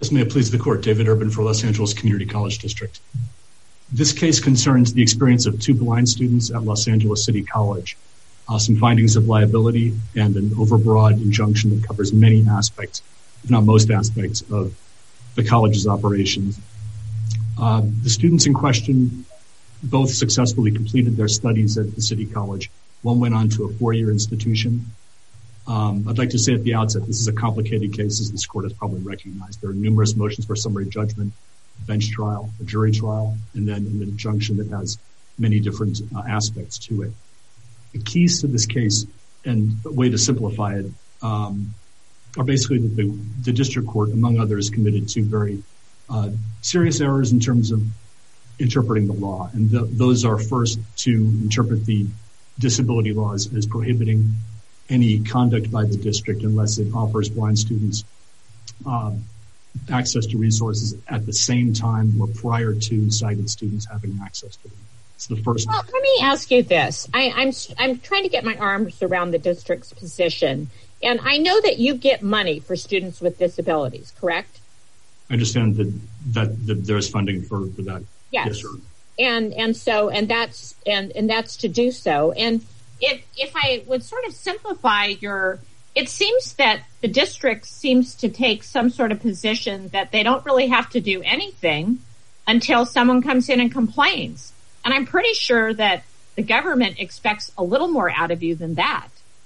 This may please the court. David Urban for Los Angeles Community College District. This case concerns the experience of two blind students at Los Angeles City College, some findings of liability, and an overbroad injunction that covers many aspects, if not most aspects, of the college's operations. The students in question both successfully completed their studies at the City College. One went on to a 4-year institution. I'd like to say at the outset, this is a complicated case, as this court has probably recognized. There are numerous motions for summary judgment, a bench trial, a jury trial, and then an injunction that has many different aspects to it. The keys to this case, and a way to simplify it, are basically that the district court, among others, committed two very serious errors in terms of interpreting the law. And those are, first, to interpret the disability laws as prohibiting any conduct by the district unless it offers blind students access to resources at the same time or prior to sighted students having access to them. It's the first. Well, let me ask you this. I'm trying to get my arms around the district's position, and I know that you get money for students with disabilities, correct? I understand that there's funding for that. Yes, sir. And that's to do so. And if I would sort of simplify it seems that the district seems to take some sort of position that they don't really have to do anything until someone comes in and complains. And I'm pretty sure that the government expects a little more out of you than that.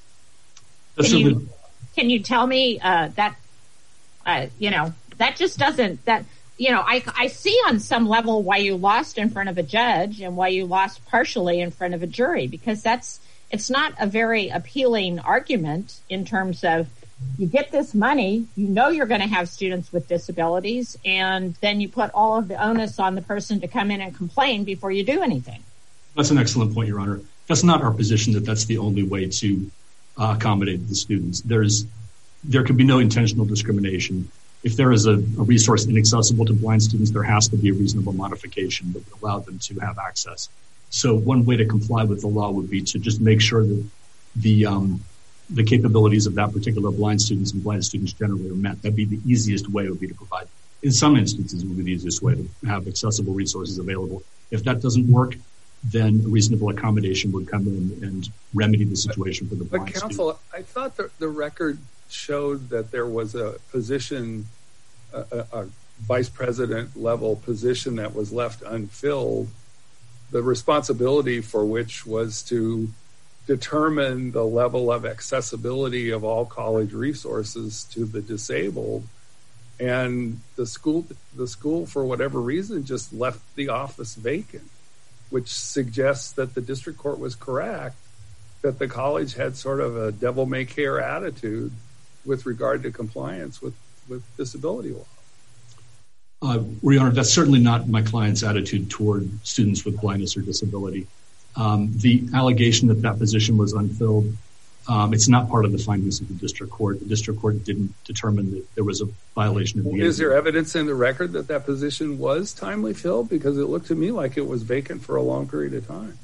Can you tell me that just doesn't, I see on some level why you lost in front of a judge and why you lost partially in front of a jury, because it's not a very appealing argument in terms of you get this money, you know you're going to have students with disabilities, and then you put all of the onus on the person to come in and complain before you do anything. That's an excellent point, Your Honor. That's not our position that that's the only way to accommodate the students. There could be no intentional discrimination. If there is a resource inaccessible to blind students, there has to be a reasonable modification that would allow them to have access. So one way to comply with the law would be to just make sure that the capabilities of that particular blind students and blind students generally are met. That'd be the easiest way, would be to provide. In some instances, it would be the easiest way to have accessible resources available. If that doesn't work, then a reasonable accommodation would come in and remedy the situation for the blind students. But counsel, I thought the record showed that there was a position, a vice president level position that was left unfilled, the responsibility for which was to determine the level of accessibility of all college resources to the disabled. And the school, for whatever reason, just left the office vacant, which suggests that the district court was correct, that the college had sort of a devil-may-care attitude with regard to compliance with disability law. Your Honor, that's certainly not my client's attitude toward students with blindness or disability. The allegation that position was unfilled, it's not part of the findings of the district court. The district court didn't determine that there was a violation of the... Is there evidence in the record that position was timely filled? Because it looked to me like it was vacant for a long period of time.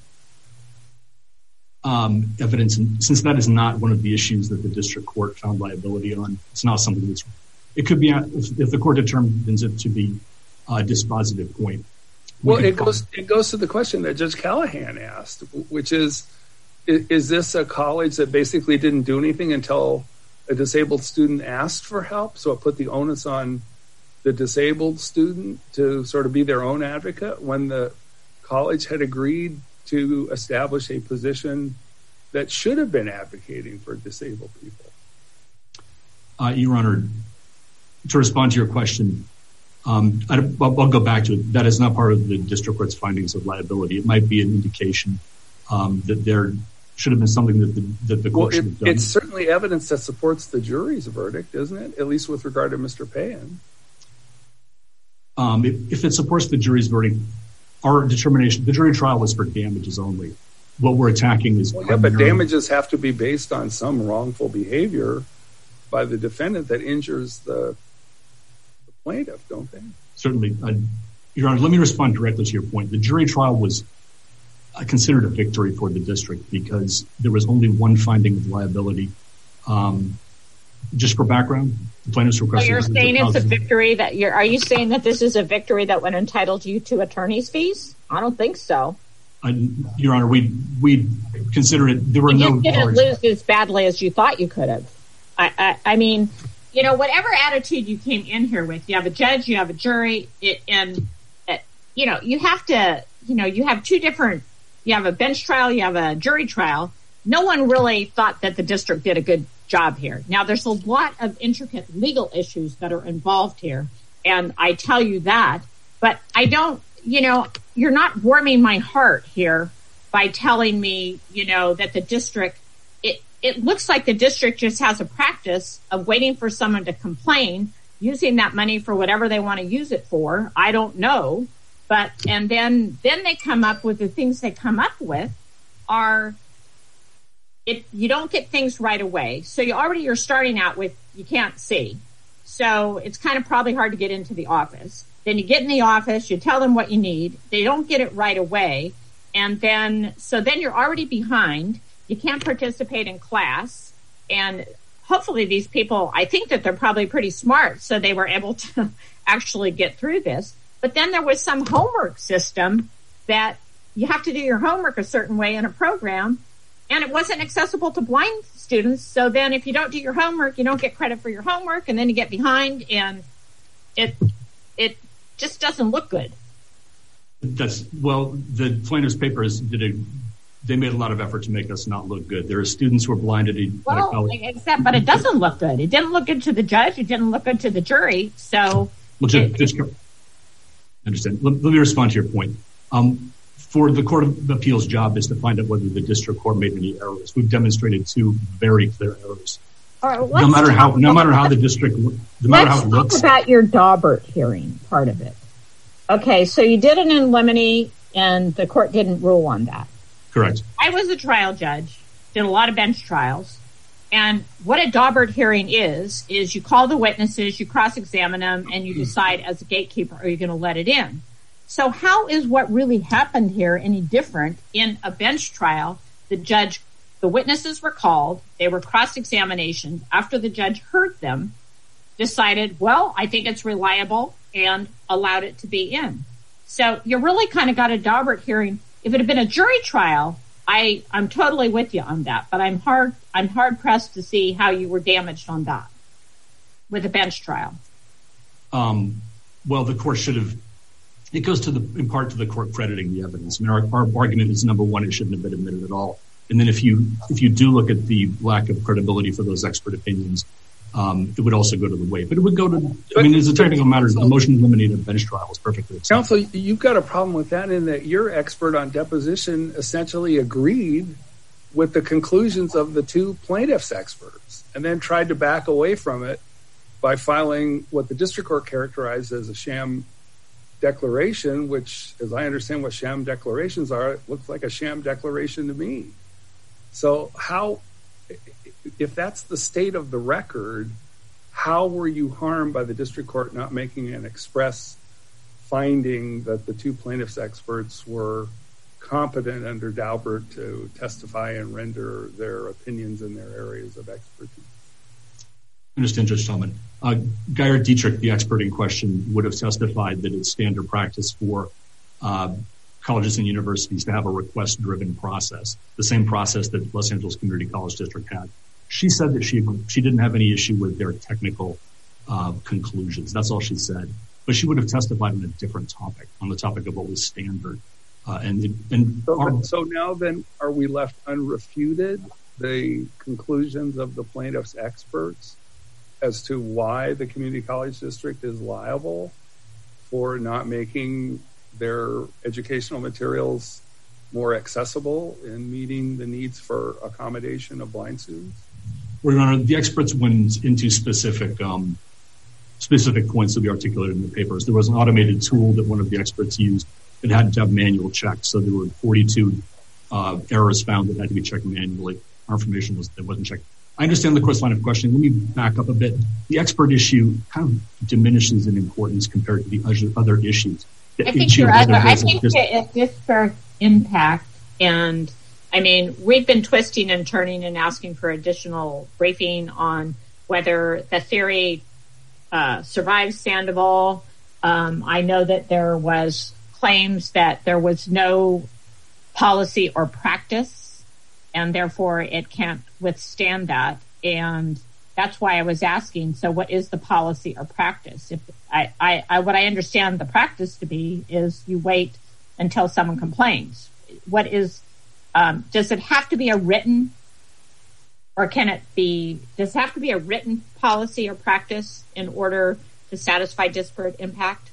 Evidence, since that is not one of the issues that the district court found liability on, it's not something that's... It could be, if the court determines it to be a dispositive point. Well, it goes to the question that Judge Callahan asked, which is this a college that basically didn't do anything until a disabled student asked for help? So it put the onus on the disabled student to sort of be their own advocate when the college had agreed to establish a position that should have been advocating for disabled people? Your Honor, to respond to your question, I'll go back to it. That is not part of the district court's findings of liability. It might be an indication that there should have been something that the court should have done. It's certainly evidence that supports the jury's verdict, isn't it? At least with regard to Mr. Payan. If it supports the jury's verdict, our determination, the jury trial was for damages only. What we're attacking is... Well, yeah, but damages have to be based on some wrongful behavior by the defendant that injures the plaintiff, don't they? Certainly. Your Honor, let me respond directly to your point. The jury trial was considered a victory for the district because there was only one finding of liability. Just for background, the plaintiffs requested. So you're saying it's a victory are you saying that this is a victory that would entitle you to attorney's fees? I don't think so. Your Honor, we consider it. There were you didn't lose as badly as you thought you could have. I mean, whatever attitude you came in here with, you have a judge, you have a jury, you have to, you have two different. You have a bench trial, you have a jury trial. No one really thought that the district did a good job here. Now, there's a lot of intricate legal issues that are involved here, and I tell you that. But I don't. You're not warming my heart here by telling me, that the district, it looks like the district just has a practice of waiting for someone to complain, using that money for whatever they want to use it for. I don't know. And then they come up with the things they come up with you don't get things right away. So you're starting out with, you can't see. So it's kind of probably hard to get into the office. Then you get in the office, you tell them what you need. They don't get it right away. And then you're already behind. You can't participate in class. And hopefully these people, I think that they're probably pretty smart. So they were able to actually get through this. But then there was some homework system that you have to do your homework a certain way in a program. And it wasn't accessible to blind students. So then if you don't do your homework, you don't get credit for your homework. And then you get behind, and it just doesn't look good. The plaintiff's papers they made a lot of effort to make us not look good. There are students who are blinded. But it doesn't look good. It didn't look good to the judge. It didn't look good to the jury. So understand. Let me respond to your point. For the Court of Appeals' job is to find out whether the district court made any errors. We've demonstrated two very clear errors. All right, no matter how the district, let's talk about your Daubert hearing part of it. Okay, so you did an in limine, and the court didn't rule on that. Correct. I was a trial judge, did a lot of bench trials, and what a Daubert hearing is you call the witnesses, you cross-examine them, and you decide as a gatekeeper, are you going to let it in? So how is what really happened here any different in a bench trial? The witnesses were called, they were cross-examination. After the judge heard them, decided, well, I think it's reliable, and allowed it to be in. So you really kind of got a Daubert hearing. If it had been a jury trial, I'm totally with you on that, but I'm hard pressed to see how you were damaged on that with a bench trial. Well, the court should have. It goes in part to the court crediting the evidence. I mean, our argument is, number one, it shouldn't have been admitted at all. And then if you do look at the lack of credibility for those expert opinions, it would also go to the weight. But it would go to. As a technical matter, the motion to eliminate a bench trial is perfectly acceptable. Counsel, you've got a problem with that in that your expert on deposition essentially agreed with the conclusions of the two plaintiffs' experts, and then tried to back away from it by filing what the district court characterized as a sham declaration, which, as I understand what sham declarations are, it looks like a sham declaration to me. So if that's the state of the record, how were you harmed by the district court not making an express finding that the two plaintiffs' experts were competent under Daubert to testify and render their opinions in their areas of expertise? I understand, Judge Tillman. Geyer Dietrich, the expert in question, would have testified that it's standard practice for colleges and universities to have a request-driven process, the same process that Los Angeles Community College District had. She said that she didn't have any issue with their technical conclusions. That's all she said. But she would have testified on a different topic, on the topic of what was standard. So now then, are we left unrefuted, the conclusions of the plaintiffs' experts as to why the community college district is liable for not making their educational materials more accessible in meeting the needs for accommodation of blind students? Well, Your Honor, the experts went into specific points that we articulated in the papers. There was an automated tool that one of the experts used that had to have manual checks. So there were 42 errors found that had to be checked manually. Our information wasn't checked. I understand the court's line of questioning. Let me back up a bit. The expert issue kind of diminishes in importance compared to the other issues. I think the disparate impact, and I mean, we've been twisting and turning and asking for additional briefing on whether the theory survives Sandoval. I know that there was claims that there was no policy or practice, and therefore it can't withstand that. And that's why I was asking, so what is the policy or practice? If what I understand the practice to be is you wait until someone complains. What is, does it have to be a written, or can it be, does it have to be a written policy or practice in order to satisfy disparate impact?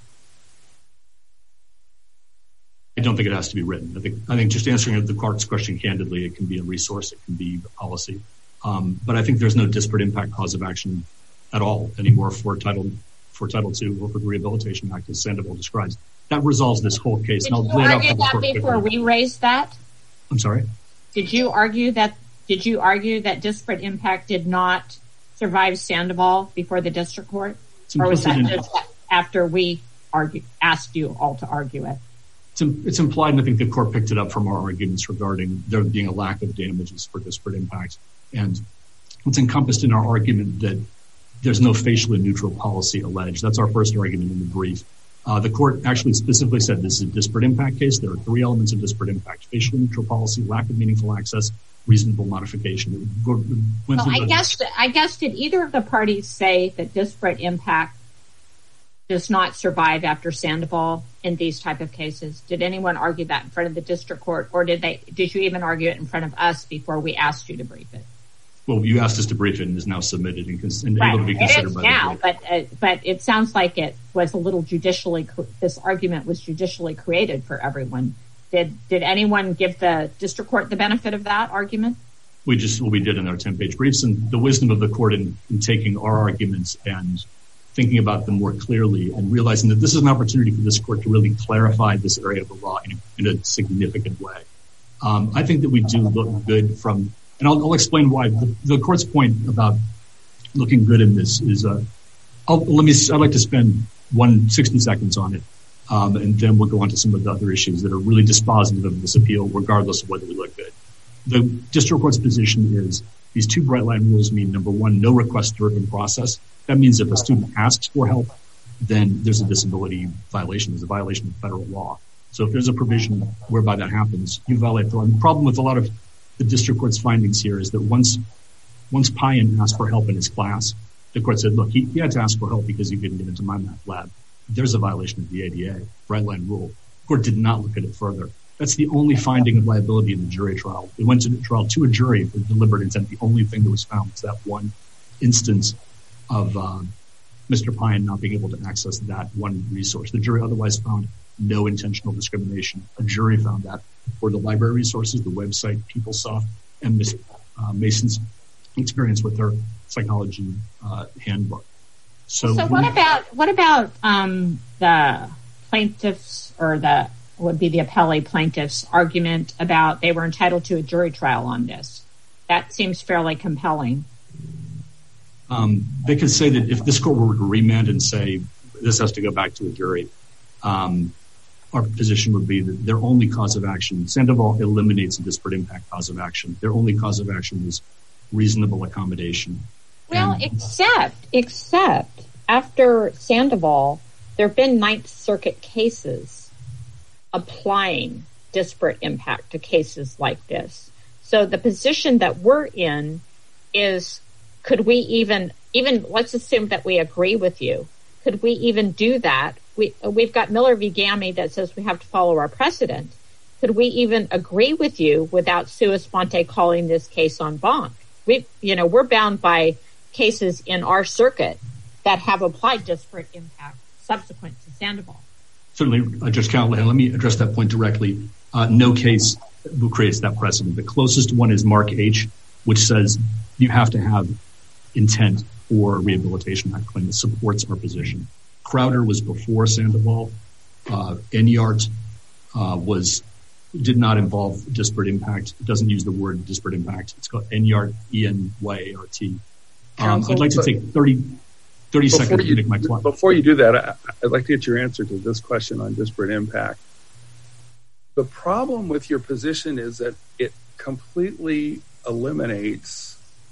I don't think it has to be written. I think just answering the Clark's question candidly, it can be a resource, it can be a policy. But I think there's no disparate impact cause of action at all anymore for Title II or for the Rehabilitation Act, as Sandoval describes. That resolves this whole case. Did you argue that before we raised that? I'm sorry? Did you argue that disparate impact did not survive Sandoval before the district court? Or was that just after we asked you all to argue it? It's implied, and I think the court picked it up from our arguments regarding there being a lack of damages for disparate impact. And it's encompassed in our argument that there's no facially neutral policy alleged. That's our first argument in the brief. The court actually specifically said this is a disparate impact case. There are three elements of disparate impact: facially neutral policy, lack of meaningful access, reasonable modification. I guess did either of the parties say that disparate impact does not survive after Sandoval in these type of cases? Did anyone argue that in front of the district court, or did you even argue it in front of us before we asked you to brief it? Well, you asked us to brief it, and is now submitted and able to be considered by the court. But it sounds like it was a little this argument was judicially created for everyone. Did anyone give the district court the benefit of that argument? We did in our 10-page briefs, and the wisdom of the court in taking our arguments and thinking about them more clearly and realizing that this is an opportunity for this court to really clarify this area of the law in a significant way. I think that we do look good from, and I'll explain why. The court's point about looking good in this is, I'd like to spend 60 seconds on it, and then we'll go on to some of the other issues that are really dispositive of this appeal, regardless of whether we look good. The district court's position is these two bright line rules mean, number one, no request-driven process. That means if a student asks for help, then there's a disability violation. There's a violation of federal law. So if there's a provision whereby that happens, you violate the law. And the problem with a lot of the district court's findings here is that once Payan asked for help in his class, the court said, look, he had to ask for help because he didn't get into my math lab. There's a violation of the ADA, bright line rule. The court did not look at it further. That's the only finding of liability in the jury trial. It went to the trial to a jury for deliberate intent. The only thing that was found was that one instance of Mr. Payan not being able to access that one resource. The jury otherwise found no intentional discrimination. A jury found that for the library resources, the website, PeopleSoft, and Ms. Mason's experience with their psychology handbook. So what about the plaintiffs, or the appellee plaintiffs' argument about they were entitled to a jury trial on this? That seems fairly compelling. They could say that if this court were to remand and say this has to go back to a jury, our position would be that their only cause of action, Sandoval eliminates a disparate impact cause of action. Their only cause of action is reasonable accommodation. Well, except after Sandoval, there have been Ninth Circuit cases applying disparate impact to cases like this. So the position that we're in is, could we even let's assume that we agree with you. Could we even do that? We've got Miller v. Gammy that says we have to follow our precedent. Could we even agree with you without sua sponte calling this case en banc? We're bound by cases in our circuit that have applied disparate impact subsequent to Sandoval. Certainly, Judge Callahan, let me address that point directly. No case creates that precedent. The closest one is Mark H., which says you have to have intent for a Rehabilitation Act claim that supports our position. Crowder was before Sandoval. Enyart did not involve disparate impact. It doesn't use the word disparate impact. It's called Enyart, E-N-Y-A-R-T. I'd like to take 30 seconds to make my point. Before you do that, I'd like to get your answer to this question on disparate impact. The problem with your position is that it completely eliminates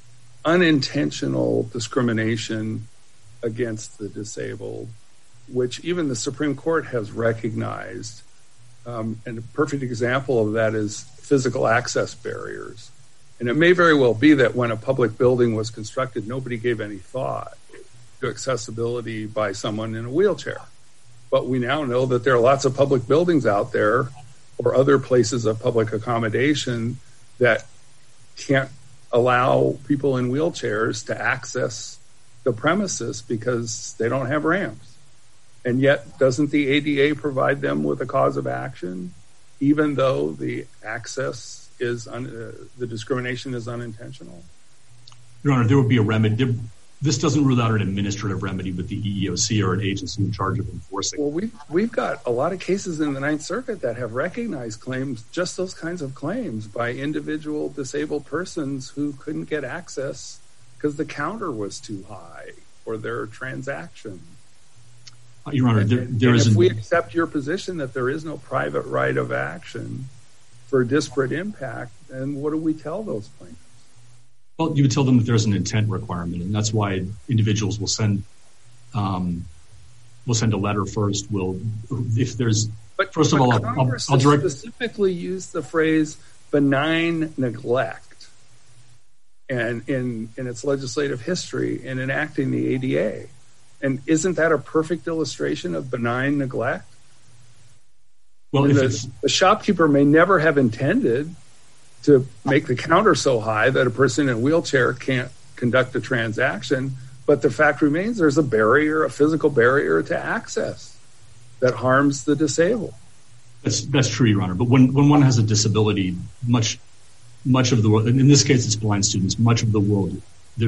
unintentional discrimination against the disabled, which even the Supreme Court has recognized. And a perfect example of that is physical access barriers. And it may very well be that when a public building was constructed, nobody gave any thought to accessibility by someone in a wheelchair. But we now know that there are lots of public buildings out there or other places of public accommodation that can't allow people in wheelchairs to access the premises because they don't have ramps. And yet, doesn't the ADA provide them with a cause of action, even though the access is the discrimination is unintentional? Your Honor, there would be a remedy. This doesn't rule out an administrative remedy with the EEOC or an agency in charge of enforcing. Well, we've got a lot of cases in the Ninth Circuit that have recognized claims, just those kinds of claims, by individual disabled persons who couldn't get access because the counter was too high for their transaction. Your Honor, if we accept your position that there is no private right of action for disparate impact, then what do we tell those plaintiffs? Well, you would tell them that there's an intent requirement, and that's why individuals will send a letter first. Congress has specifically used the phrase benign neglect, and in its legislative history in enacting the ADA. And isn't that a perfect illustration of benign neglect? Well, the shopkeeper may never have intended to make the counter so high that a person in a wheelchair can't conduct a transaction, but the fact remains there's a physical barrier to access that harms the disabled. That's true, Your Honor. But when one has a disability, much of the world, and in this case it's blind students, much of the world,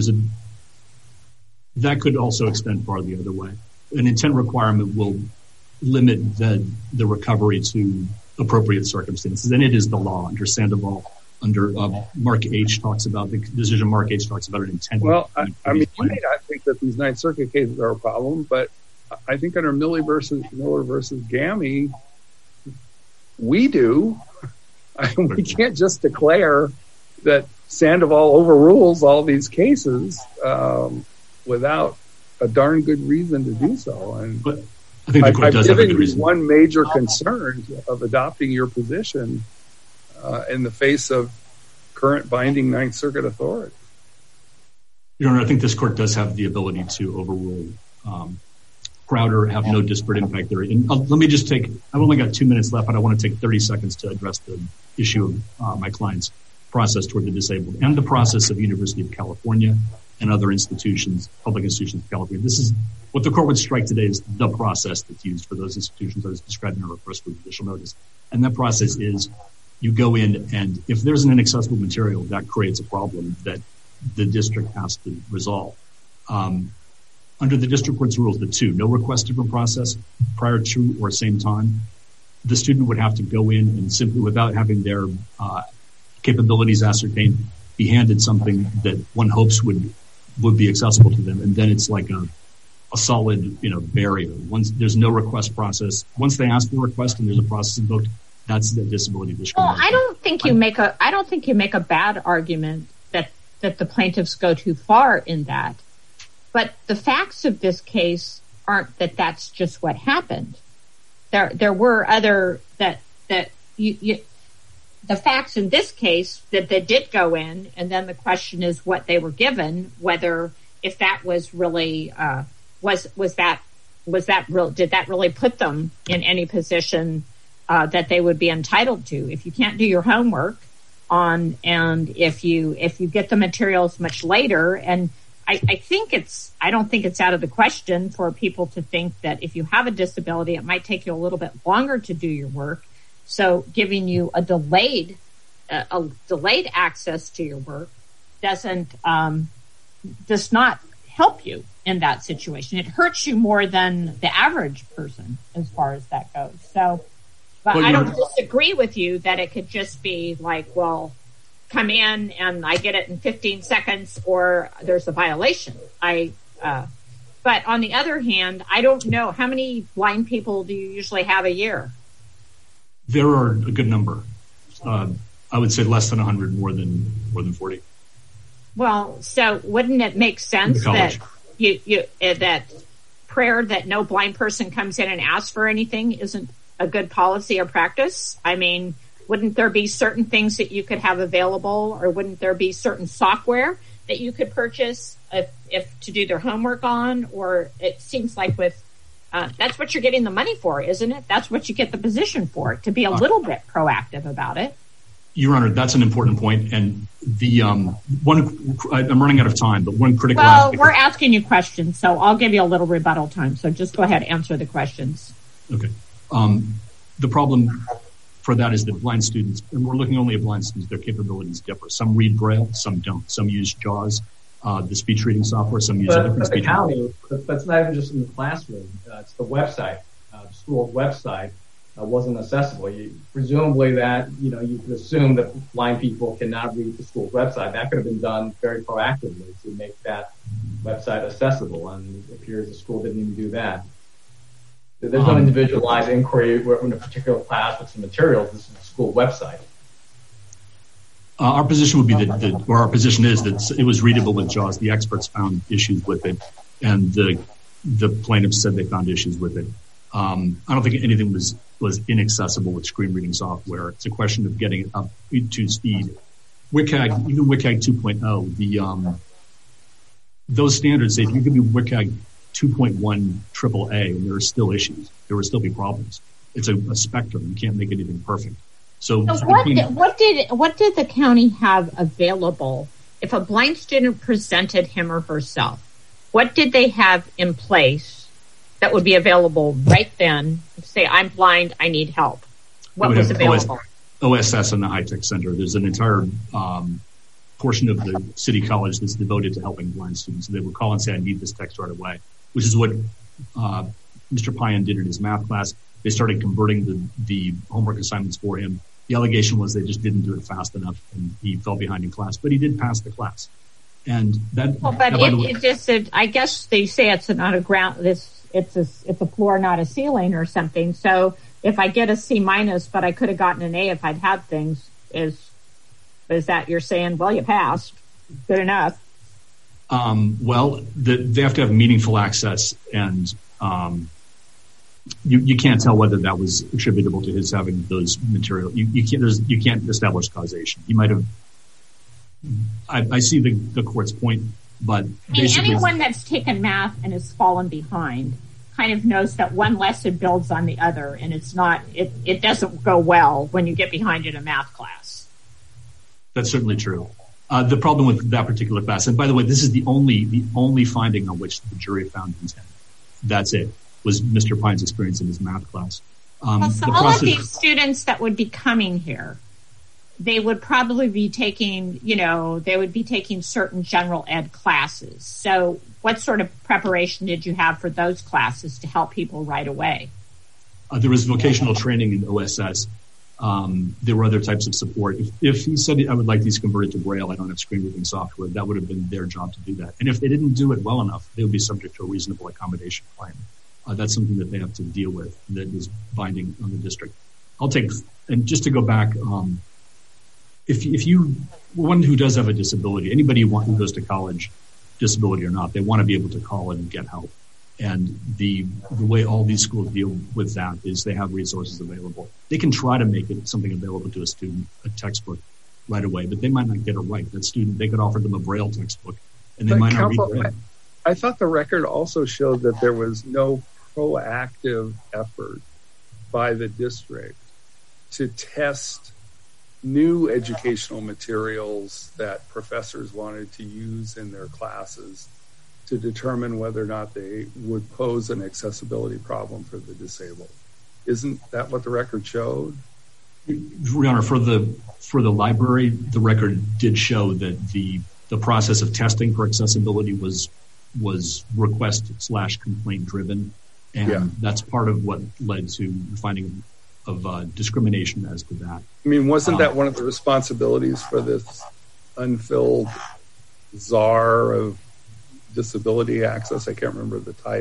that could also extend far the other way. An intent requirement will limit the recovery to appropriate circumstances, and it is the law under Sandoval. Under Mark H. talks about the decision. Mark H. talks about an intent. Well, I mean, you may not think that these Ninth Circuit cases are a problem, but I think under Miller versus GAMI, we do. We can't just declare that Sandoval overrules all these cases without a darn good reason to do so. And but I think the court does have a good reason. One major concern of adopting your position in the face of current binding Ninth Circuit authority. Your Honor, I think this court does have the ability to overrule Crowder, have no disparate impact theory. And let me just I've only got 2 minutes left, but I want to take 30 seconds to address the issue of my client's process toward the disabled and the process of University of California and other institutions, public institutions of California. This is what the court would strike today is the process that's used for those institutions that is described in our request for judicial notice. And that process is you go in, and if there's an inaccessible material, that creates a problem that the district has to resolve. Under the district court's rules, no request different process prior to or same time, the student would have to go in and simply, without having their capabilities ascertained, be handed something that one hopes would be accessible to them. And then it's like a solid, barrier. Once there's no request process, once they ask for a request and there's a process invoked, that's the disability discrimination. Well, I don't think you make a bad argument that the plaintiffs go too far in that. But the facts of this case aren't that that's just what happened. There were other the facts in this case that they did go in, and then the question is what they were given, whether if that was really did that really put them in any position that they would be entitled to. If you can't do your homework and if you get the materials much later, and I don't think it's out of the question for people to think that if you have a disability, it might take you a little bit longer to do your work. So giving you a delayed access to your work does not help you in that situation. It hurts you more than the average person as far as that goes. So, but I don't disagree with you that it could just be like, well, come in and I get it in 15 seconds or there's a violation. But on the other hand, I don't know, how many blind people do you usually have a year? There are a good number. I would say less than 100, more than 40. Well, so wouldn't it make sense that that prayer that no blind person comes in and asks for anything isn't a good policy or practice? I mean, wouldn't there be certain things that you could have available, or wouldn't there be certain software that you could purchase if to do their homework on? Or it seems like with that's what you're getting the money for, isn't it? That's what you get the position for, to be a little bit proactive about it. Your Honor, that's an important point. And the I'm running out of time, but one critical aspect. We're asking you questions, so I'll give you a little rebuttal time. So just go ahead, answer the questions. Okay. The problem for that is that blind students, and we're looking only at blind students, their capabilities differ. Some read Braille, some don't. Some use JAWS, the speech reading software. Some use a different speech. That's not even just in the classroom. It's the website. The school's website wasn't accessible. Presumably that, you could assume that blind people cannot read the school's website. That could have been done very proactively to make that website accessible, and it appears the school didn't even do that. There's no individualized inquiry in a particular class with some materials. This is the school website. Our position would be our position is that it was readable with JAWS. The experts found issues with it, and the plaintiffs said they found issues with it. I don't think anything was inaccessible with screen reading software. It's a question of getting it up to speed. WCAG, even WCAG 2.0, those standards say if you could do WCAG 2.1 AAA, and there are still issues. There will still be problems. It's a spectrum. You can't make anything perfect. So what did the county have available if a blind student presented him or herself? What did they have in place that would be available right then? Say, I'm blind, I need help. What was available? OSS and the High Tech Center. There's an entire portion of the city college that's devoted to helping blind students. They would call and say, I need this text right away, which is what Mr. Payan did in his math class. They started converting the homework assignments for him. The allegation was they just didn't do it fast enough, and he fell behind in class, but he did pass the class. And that. Well, but I guess they say it's not a ground. It's a floor, not a ceiling, or something. So if I get a C-, but I could have gotten an A if I'd had things, is that you're saying? Well, you passed. Good enough. Well, they have to have meaningful access, and you can't tell whether that was attributable to his having those material. You can't establish causation. He might have. I see the court's point, but basically, anyone that's taken math and has fallen behind kind of knows that one lesson builds on the other, and it's not. It doesn't go well when you get behind in a math class. That's certainly true. The problem with that particular class, and by the way, this is the only finding on which the jury found intent. That's it. Was Mr. Pine's experience in his math class. So all of these students that would be coming here, they would probably be taking, certain general ed classes. So what sort of preparation did you have for those classes to help people right away? There was vocational training in OSS. There were other types of support. If he said, I would like these converted to Braille, I don't have screen reading software, that would have been their job to do that. And if they didn't do it well enough, they would be subject to a reasonable accommodation claim. That's something that they have to deal with that is binding on the district. And just to go back, if you, one who does have a disability, anybody who goes to college, disability or not, they want to be able to call in and get help. And the way all these schools deal with that is they have resources available. They can try to make it something available to a student, a textbook right away, but they might not get it right. That student, they could offer them a Braille textbook and they might not read Braille. I thought the record also showed that there was no proactive effort by the district to test new educational materials that professors wanted to use in their classes to determine whether or not they would pose an accessibility problem for the disabled. Isn't that what the record showed? Your Honor, for the library, the record did show that the process of testing for accessibility was request/complaint driven. And that's part of what led to the finding of discrimination as to that. I mean, wasn't that one of the responsibilities for this unfilled czar of disability access? I can't remember the title, but the office I asked you about earlier. I don't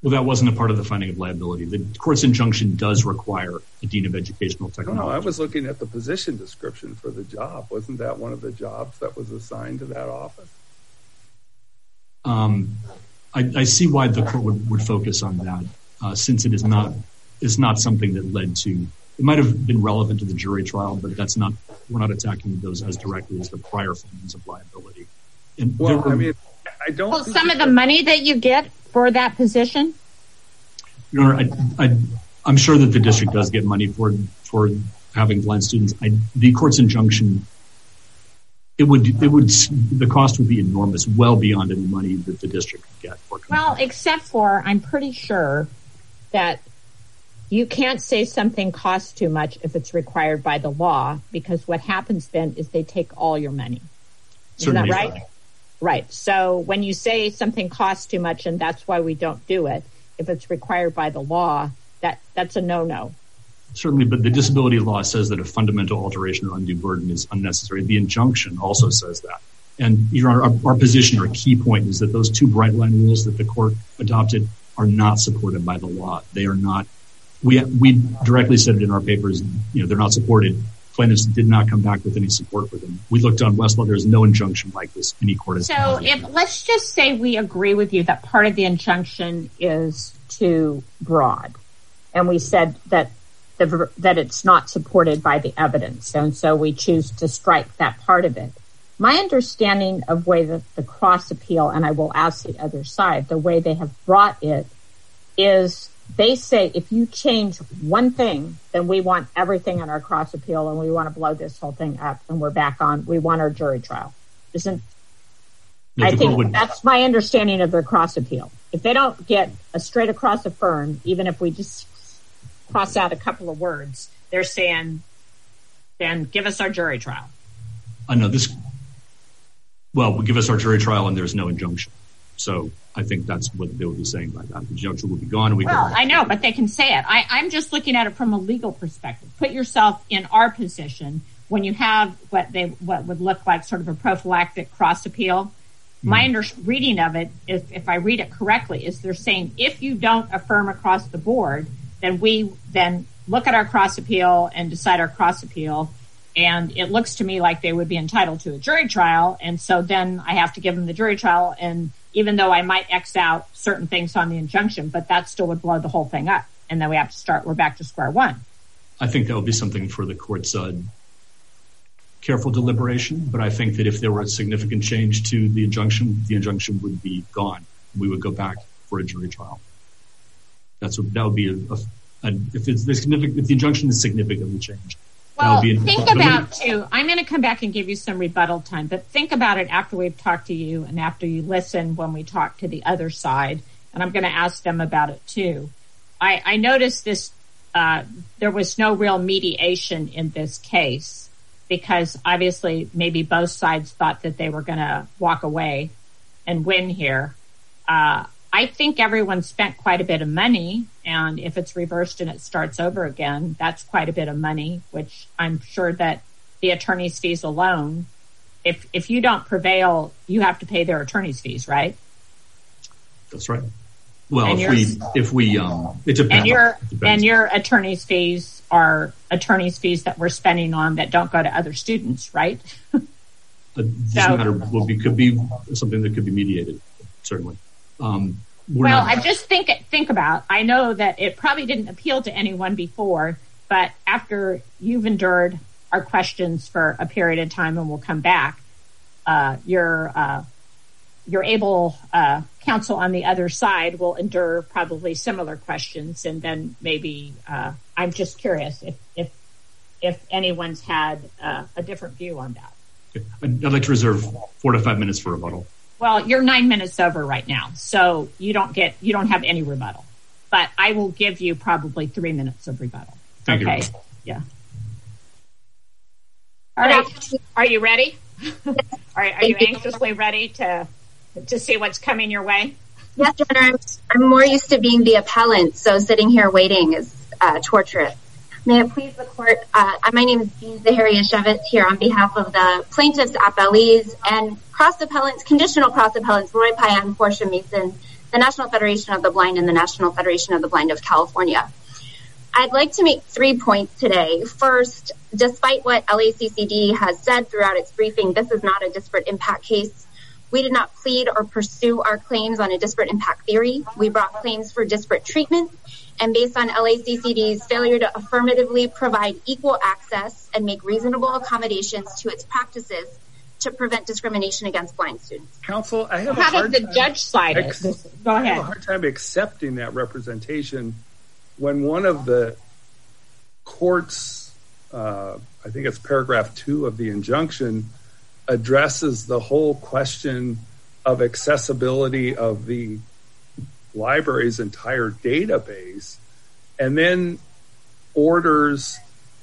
Well, that wasn't a part of the finding of liability. The court's injunction does require a dean of educational technology. No, I was looking at the position description for the job. Wasn't that one of the jobs that was assigned to that office? I see why the court would focus on that, since it is not something that led to. It might have been relevant to the jury trial, but we're not attacking those as directly as the prior findings of liability. And I don't. Well, some of the money that you get for that position. Your Honor, I'm sure that the district does get money for having blind students. The court's injunction, the cost would be enormous, well beyond any money that the district could get. Well, except for, I'm pretty sure that you can't say something costs too much if it's required by the law, because what happens then is they take all your money. Isn't that right? So. Right. So when you say something costs too much and that's why we don't do it, if it's required by the law, that's a no-no. Certainly, but the disability law says that a fundamental alteration or undue burden is unnecessary. The injunction also says that. And Your Honor, our position, our key point is that those two bright line rules that the court adopted are not supported by the law. They are not. We directly said it in our papers. They're not supported. Plaintiffs did not come back with any support for them. We looked on Westlaw. There's no injunction like this any court has. So let's just say we agree with you that part of the injunction is too broad, and we said that it's not supported by the evidence, and so we choose to strike that part of it. My understanding of way that the cross appeal, and I will ask the other side, the way they have brought it is they say if you change one thing, then we want everything on our cross appeal and we want to blow this whole thing up and we're back on. We want our jury trial. I think that's my understanding of their cross appeal. If they don't get a straight across affirm, even if we just cross out a couple of words, they're saying, then give us our jury trial. I know this. Well, give us our jury trial and there's no injunction. So I think that's what they would be saying by that. The injunction will be gone. I know, but they can say it. I'm just looking at it from a legal perspective. Put yourself in our position when you have what would look like sort of a prophylactic cross appeal. My reading of it, if I read it correctly, is they're saying if you don't affirm across the board, then we then look at our cross appeal and decide our cross appeal. And it looks to me like they would be entitled to a jury trial. And so then I have to give them the jury trial. And even though I might X out certain things on the injunction, but that still would blow the whole thing up. And then we have to start, we're back to square one. I think that would be something for the court's careful deliberation. But I think that if there were a significant change to the injunction would be gone. We would go back for a jury trial. That would be if the injunction is significantly changed. Well, think about too. I'm going to come back and give you some rebuttal time, but think about it after we've talked to you and after you listen when we talk to the other side. And I'm going to ask them about it too. I noticed this. There was no real mediation in this case because obviously maybe both sides thought that they were going to walk away and win here. I think everyone spent quite a bit of money, and if it's reversed and it starts over again, that's quite a bit of money, which I'm sure that the attorney's fees alone, if you don't prevail, you have to pay their attorney's fees, right? That's right. Well, if we it depends. And your attorney's fees are attorney's fees that we're spending on that don't go to other students, right? This matter could be something that could be mediated, certainly. I just think about, I know that it probably didn't appeal to anyone before, but after you've endured our questions for a period of time and we'll come back, your able counsel on the other side will endure probably similar questions. And then maybe I'm just curious if anyone's had a different view on that. Okay. I'd like to reserve 4 to 5 minutes for rebuttal. Well, you're 9 minutes over right now, so you don't have any rebuttal. But I will give you probably 3 minutes of rebuttal. Thank you. Yeah. All right. Are you ready? Are you anxiously ready to see what's coming your way? Yes, Your Honor. I'm more used to being the appellant, so sitting here waiting is torturous. May it please the court, my name is Jean Zaharia-Shevitz here on behalf of the plaintiffs, appellees, and cross-appellants, conditional cross-appellants, Roy Paya and Portia Mason, the National Federation of the Blind and the National Federation of the Blind of California. I'd like to make 3 points today. First, despite what LACCD has said throughout its briefing, this is not a disparate impact case. We did not plead or pursue our claims on a disparate impact theory. We brought claims for disparate treatment, and based on LACCD's failure to affirmatively provide equal access and make reasonable accommodations to its practices to prevent discrimination against blind students. Counsel, I have How does the judge side it? Go ahead. I have a hard time accepting that representation when one of the courts, I think it's paragraph 2 of the injunction, addresses the whole question of accessibility of the library's entire database, and then orders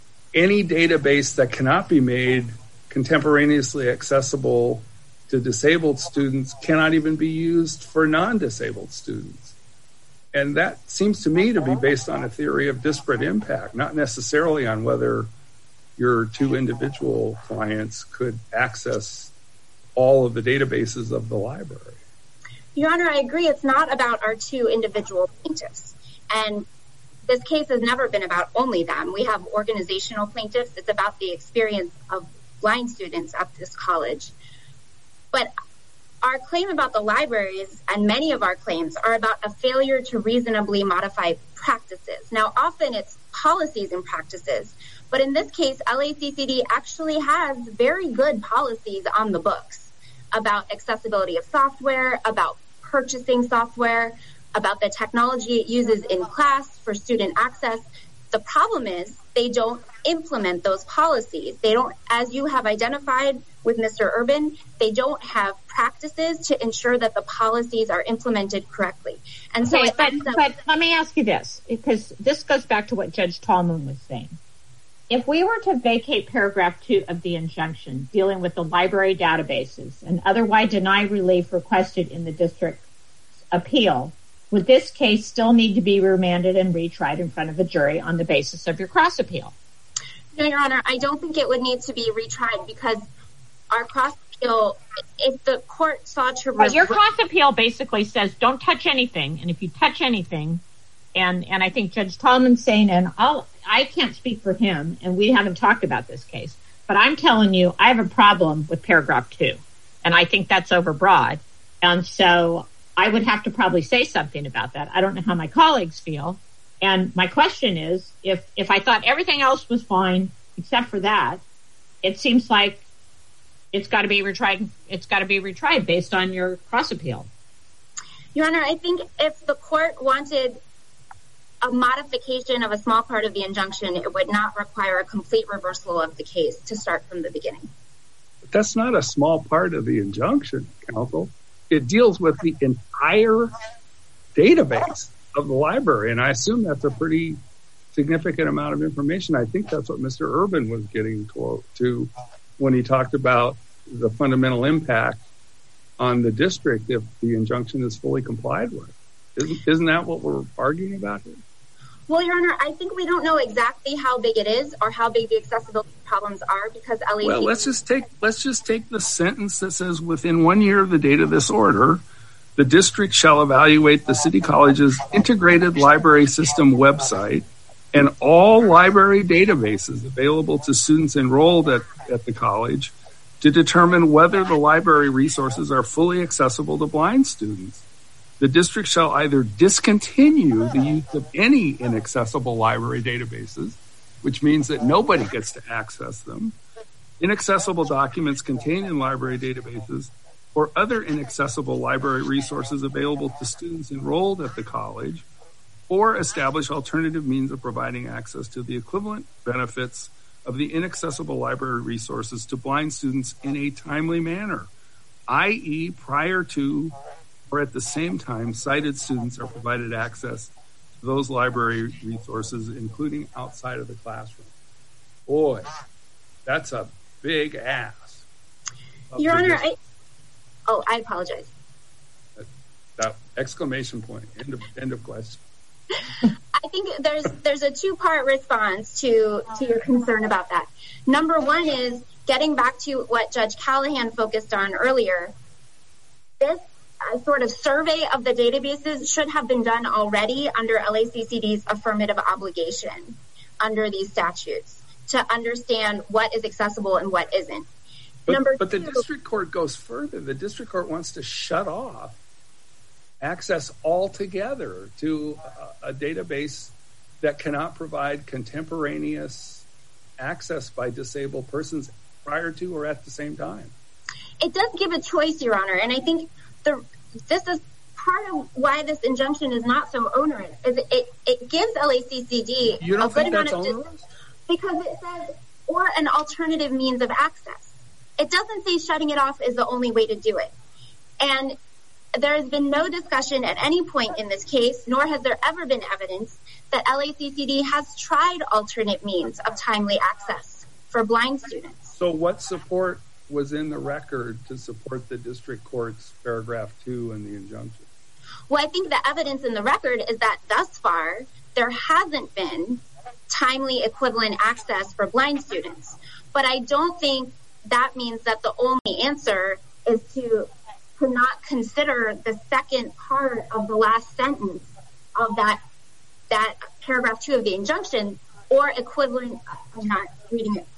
any database that cannot be made contemporaneously accessible to disabled students cannot even be used for non-disabled students. And that seems to me to be based on a theory of disparate impact, not necessarily on whether your 2 individual clients could access all of the databases of the library. Your Honor, I agree. It's not about our 2 individual plaintiffs. And this case has never been about only them. We have organizational plaintiffs. It's about the experience of blind students at this college. But our claim about the libraries, and many of our claims, are about a failure to reasonably modify practices. Now, often it's policies and practices, but in this case, LACCD actually has very good policies on the books about accessibility of software, about purchasing software, about the technology it uses in class for student access. The problem is they don't implement those policies. They don't, as you have identified with Mr. Urban, they don't have practices to ensure that the policies are implemented correctly. And so, but let me ask you this, because this goes back to what Judge Tallman was saying. If we were to vacate paragraph 2 of the injunction dealing with the library databases and otherwise deny relief requested in the district's appeal, would this case still need to be remanded and retried in front of a jury on the basis of your cross appeal? No, Your Honor, I don't think it would need to be retried because our cross appeal, if the court sought to... But your cross appeal basically says don't touch anything, and if you touch anything, and I think Judge Tallman's saying, and I can't speak for him, and we haven't talked about this case, but I'm telling you, I have a problem with paragraph 2, and I think that's overbroad, and so I would have to probably say something about that. I don't know how my colleagues feel, and my question is, if I thought everything else was fine except for that, it seems like it's got to be retried. It's got to be retried based on your cross appeal. Your Honor, I think if the court wanted a modification of a small part of the injunction, it would not require a complete reversal of the case to start from the beginning. But that's not a small part of the injunction, counsel. It deals with the entire database of the library, and I assume that's a pretty significant amount of information. I think that's what Mr. Urban was getting to when he talked about the fundamental impact on the district if the injunction is fully complied with. Isn't that what we're arguing about here? Well, Your Honor, I think we don't know exactly how big it is or how big the accessibility problems are because LACCD... Well, let's just take the sentence that says within 1 year of the date of this order, the district shall evaluate the City College's integrated library system website and all library databases available to students enrolled at the college to determine whether the library resources are fully accessible to blind students. The district shall either discontinue the use of any inaccessible library databases, which means that nobody gets to access them, inaccessible documents contained in library databases, or other inaccessible library resources available to students enrolled at the college, or establish alternative means of providing access to the equivalent benefits of the inaccessible library resources to blind students in a timely manner, i.e. prior to or at the same time sighted students are provided access to those library resources, including outside of the classroom. Boy, that's a big ask. Your Honor, I apologize. That exclamation point, end of question. I think there's a 2-part response to your concern about that. Number one is getting back to what Judge Callahan focused on earlier. This sort of survey of the databases should have been done already under LACCD's affirmative obligation under these statutes to understand what is accessible and what isn't. But the district court goes further. The district court wants to shut off access altogether to a database that cannot provide contemporaneous access by disabled persons prior to or at the same time. It does give a choice, Your Honor, and I think this is part of why this injunction is not so onerous. Is it gives LACCD you don't think that's onerous? Because it says, or an alternative means of access. It doesn't say shutting it off is the only way to do it. And there has been no discussion at any point in this case, nor has there ever been evidence that LACCD has tried alternate means of timely access for blind students. So what support was in the record to support the district court's paragraph 2 in the injunction? Well, I think the evidence in the record is that thus far, there hasn't been timely equivalent access for blind students. But I don't think that means that the only answer is to not consider the second part of the last sentence of that paragraph 2 of the injunction, or equivalent, I'm not reading it,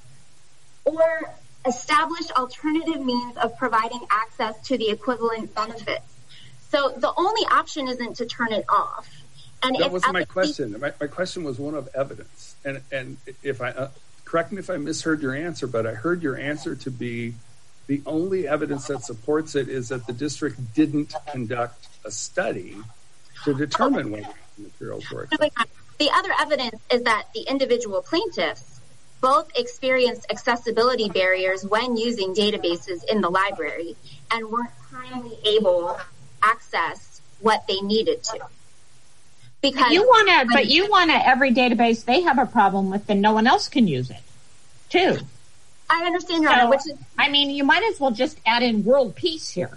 or establish alternative means of providing access to the equivalent benefits. So the only option isn't to turn it off. And that wasn't my question. My question was one of evidence. And if I correct me if I misheard your answer, but I heard your answer to be the only evidence that supports it is that the district didn't conduct a study to determine whether the materials were accessible. The other evidence is that the individual plaintiffs both experienced accessibility barriers when using databases in the library and weren't timely able to access what they needed to. Because you want every database they have a problem with, then no one else can use it, too. I understand, Your Honor. You might as well just add in world peace here,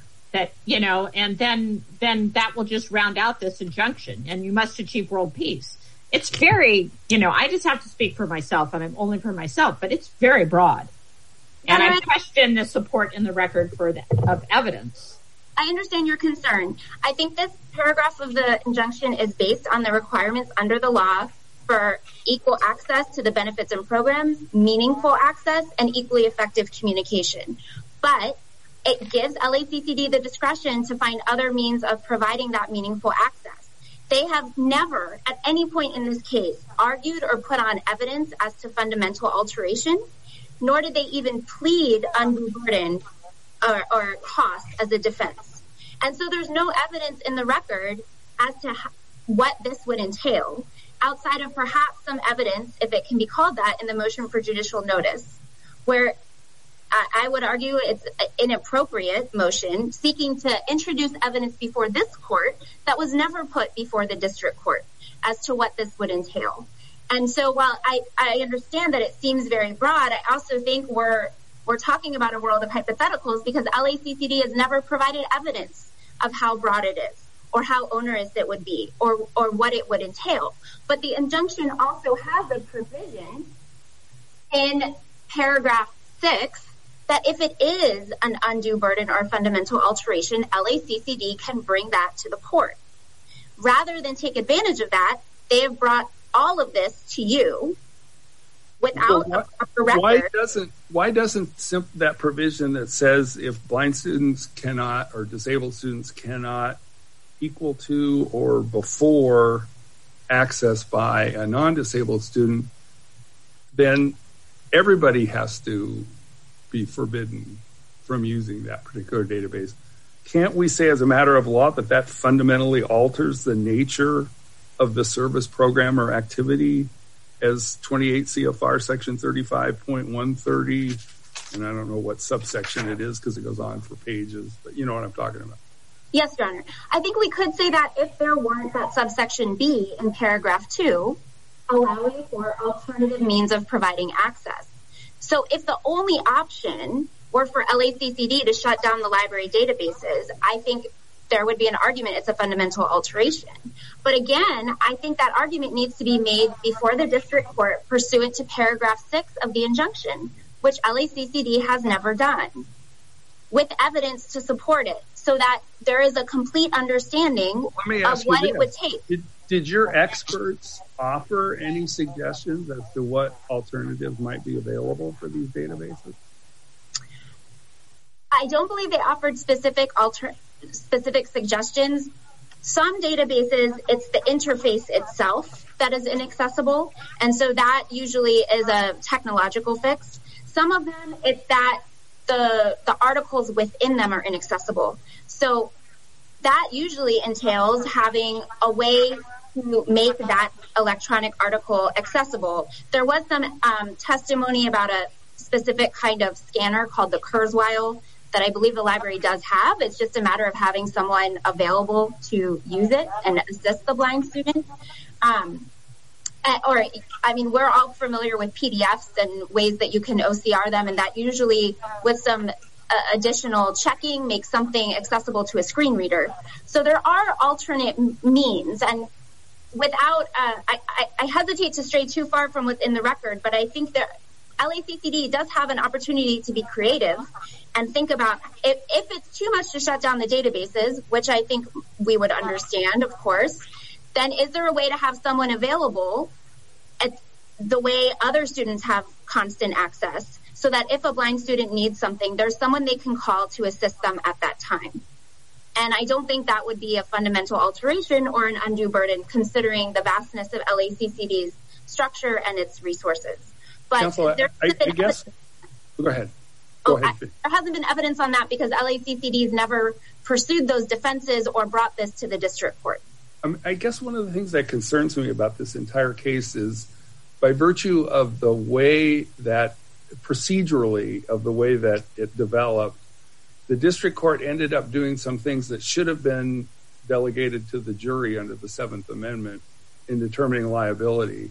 and then that will just round out this injunction, and you must achieve world peace. It's very, I just have to speak for myself, and I'm only for myself, but it's very broad. And I question the support in the record of evidence. I understand your concern. I think this paragraph of the injunction is based on the requirements under the law for equal access to the benefits and programs, meaningful access, and equally effective communication. But it gives LACCD the discretion to find other means of providing that meaningful access. They have never, at any point in this case, argued or put on evidence as to fundamental alteration, nor did they even plead undue burden or cost as a defense. And so there's no evidence in the record as to what this would entail, outside of perhaps some evidence, if it can be called that, in the motion for judicial notice, where I would argue it's an inappropriate motion seeking to introduce evidence before this court that was never put before the district court as to what this would entail. And so while I understand that it seems very broad, I also think we're talking about a world of hypotheticals because LACCD has never provided evidence of how broad it is or how onerous it would be or what it would entail. But the injunction also has a provision in paragraph 6 that if it is an undue burden or fundamental alteration, LACCD can bring that to the court. Rather than take advantage of that, they have brought all of this to you without a record. Why doesn't that provision that says if blind students cannot or disabled students cannot equal to or before access by a non-disabled student, then everybody has to be forbidden from using that particular database? Can't we say as a matter of law that fundamentally alters the nature of the service program or activity as 28 CFR section 35.130, and I don't know what subsection it is because it goes on for pages, but you know what I'm talking about. Yes, Your Honor. I think we could say that if there weren't that subsection B in paragraph 2, allowing for alternative means of providing access. So if the only option were for LACCD to shut down the library databases, I think there would be an argument it's a fundamental alteration. But again, I think that argument needs to be made before the district court pursuant to paragraph 6 of the injunction, which LACCD has never done, with evidence to support it. so that there is a complete understanding of what it would take. Did your experts offer any suggestions as to what alternatives might be available for these databases? I don't believe they offered specific suggestions. Some databases, it's the interface itself that is inaccessible, and so that usually is a technological fix. Some of them, it's that the articles within them are inaccessible. So that usually entails having a way to make that electronic article accessible. There was some testimony about a specific kind of scanner called the Kurzweil that I believe the library does have. It's just a matter of having someone available to use it and assist the blind student. We're all familiar with PDFs and ways that you can OCR them, and that usually with some additional checking makes something accessible to a screen reader. So there are alternate means, and without, I hesitate to stray too far from what's in the record, but I think that LACCD does have an opportunity to be creative and think about if it's too much to shut down the databases, which I think we would understand, of course, then is there a way to have someone available at the way other students have constant access, so that if a blind student needs something, there's someone they can call to assist them at that time? And I don't think that would be a fundamental alteration or an undue burden, considering the vastness of LACCD's structure and its resources. But Council, I guess, go ahead. Go ahead. There hasn't been evidence on that because LACCD's never pursued those defenses or brought this to the district court. I guess one of the things that concerns me about this entire case is, by virtue of the way that procedurally of the way that it developed, the district court ended up doing some things that should have been delegated to the jury under the Seventh Amendment in determining liability.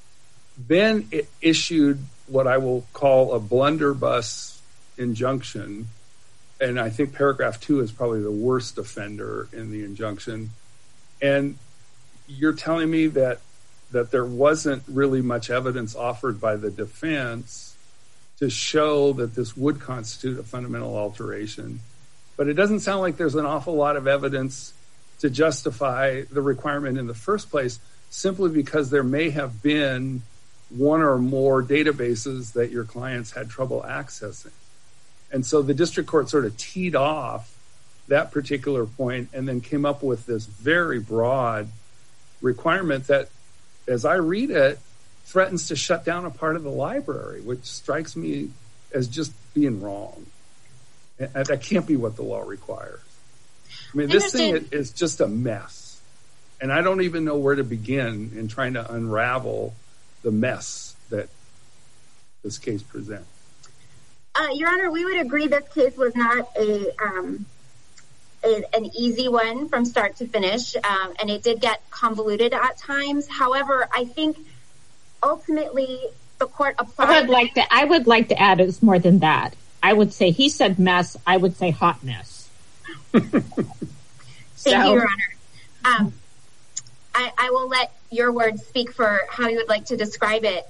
Then it issued what I will call a blunderbuss injunction, and I think paragraph 2 is probably the worst offender in the injunction. And you're telling me that there wasn't really much evidence offered by the defense to show that this would constitute a fundamental alteration. But it doesn't sound like there's an awful lot of evidence to justify the requirement in the first place, simply because there may have been one or more databases that your clients had trouble accessing. And so the district court sort of teed off that particular point and then came up with this very broad requirement that, as I read it, threatens to shut down a part of the library, which strikes me as just being wrong. And that can't be what the law requires. I mean, this thing is just a mess. And I don't even know where to begin in trying to unravel the mess that this case presents. Your Honor, we would agree this case was not an easy one from start to finish, and it did get convoluted at times. However, I think ultimately the court applied. I would like to add it's more than that. I would say he said mess. I would say hot mess. Thank you, Your Honor. I will let your words speak for how you would like to describe it.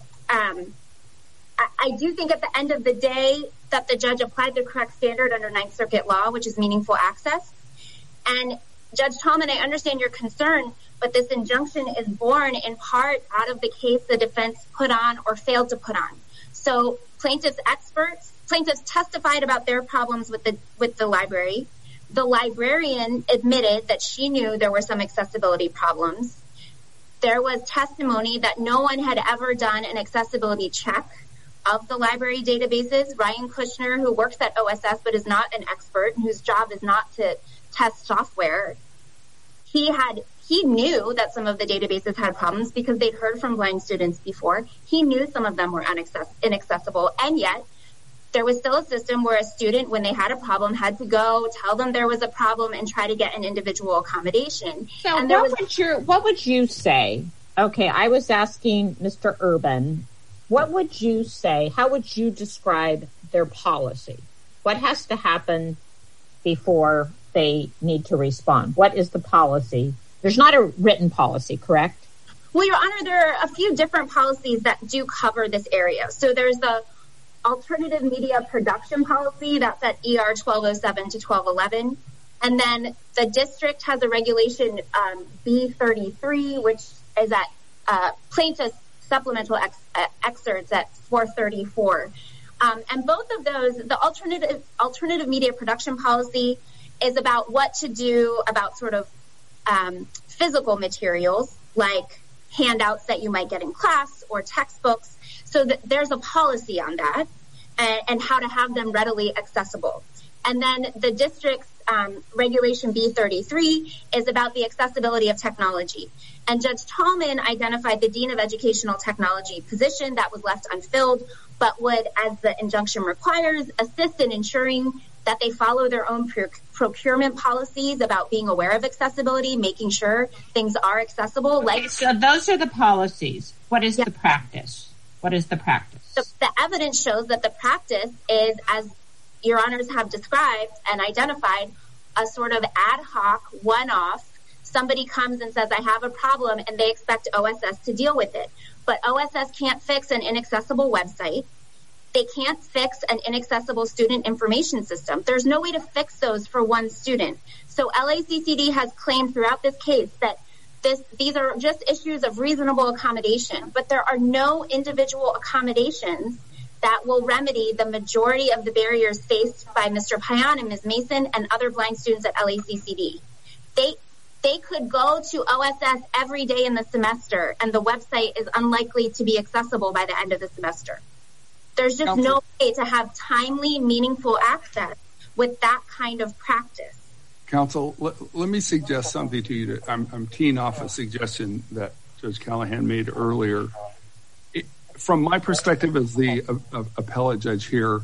I do think at the end of the day that the judge applied the correct standard under Ninth Circuit law, which is meaningful access. And Judge Tallman, I understand your concern, but this injunction is born in part out of the case the defense put on or failed to put on. So plaintiffs testified about their problems with the library. The librarian admitted that she knew there were some accessibility problems. There was testimony that no one had ever done an accessibility check of the library databases. Ryan Kushner, who works at OSS but is not an expert and whose job is not to test software, he knew that some of the databases had problems because they'd heard from blind students before. He knew some of them were inaccessible, and yet there was still a system where a student, when they had a problem, had to go tell them there was a problem and try to get an individual accommodation. So what would you say? Okay, I was asking Mr. Urban, what would you say? How would you describe their policy? What has to happen before they need to respond? What is the policy? There's not a written policy, correct? Well, Your Honor, there are a few different policies that do cover this area. So there's the alternative media production policy that's at ER 1207 to 1211. And then the district has a regulation B33, which is at plaintiff's supplemental excerpts at 434. And both of those, the alternative media production policy is about what to do about sort of physical materials like handouts that you might get in class or textbooks. So that there's a policy on that and how to have them readily accessible. And then the district's regulation B33 is about the accessibility of technology. And Judge Tallman identified the Dean of Educational Technology position that was left unfilled, but would, as the injunction requires, assist in ensuring that they follow their own procurement policies about being aware of accessibility, making sure things are accessible. Okay, so those are the policies. What is the practice? What is the practice? So the evidence shows that the practice is, as Your Honors have described and identified, a sort of ad hoc, one-off. Somebody comes and says, I have a problem, and they expect OSS to deal with it. But OSS can't fix an inaccessible website. They can't fix an inaccessible student information system. There's no way to fix those for one student. So LACCD has claimed throughout this case that these are just issues of reasonable accommodation, but there are no individual accommodations that will remedy the majority of the barriers faced by Mr. Payan and Ms. Mason and other blind students at LACCD. They could go to OSS every day in the semester, and the website is unlikely to be accessible by the end of the semester. There's just no way to have timely, meaningful access with that kind of practice. Counsel, let me suggest something to you. I'm teeing off a suggestion that Judge Callahan made earlier. From my perspective as the appellate judge here,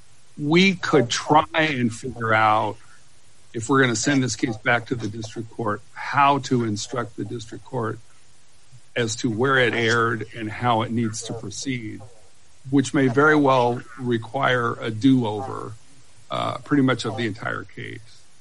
we could try and figure out, if we're going to send this case back to the district court, how to instruct the district court as to where it erred and how it needs to proceed, which may very well require a do-over pretty much of the entire case.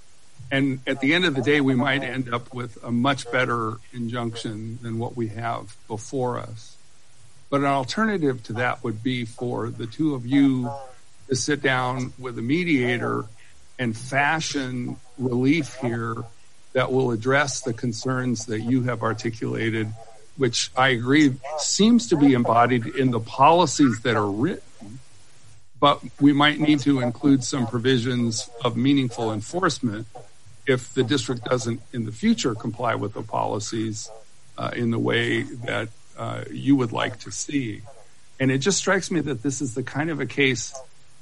And at the end of the day, we might end up with a much better injunction than what we have before us. But an alternative to that would be for the two of you to sit down with a mediator and fashion relief here that will address the concerns that you have articulated, which I agree seems to be embodied in the policies that are written. But we might need to include some provisions of meaningful enforcement if the district doesn't in the future comply with the policies in the way that you would like to see. And it just strikes me that this is the kind of a case